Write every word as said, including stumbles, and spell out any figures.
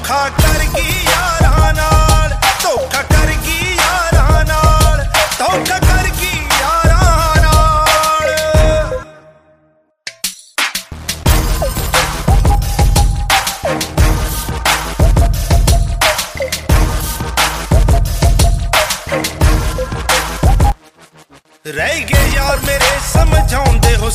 ਧੋਖਾ ਕਰ ਗਈ ਯਾਰਾਂ ਨਾਲ, ਧੋਖਾ ਕਰ ਗਈ ਯਾਰਾਂ ਨਾਲ, ਧੋਖਾ ਕਰ ਗਈ ਯਾਰਾਂ ਨਾਲ। ਰਹਿ ਗਏ ਯਾਰ ਮੇਰੇ ਸਮਝਾਉਂਦੇ ਹੋ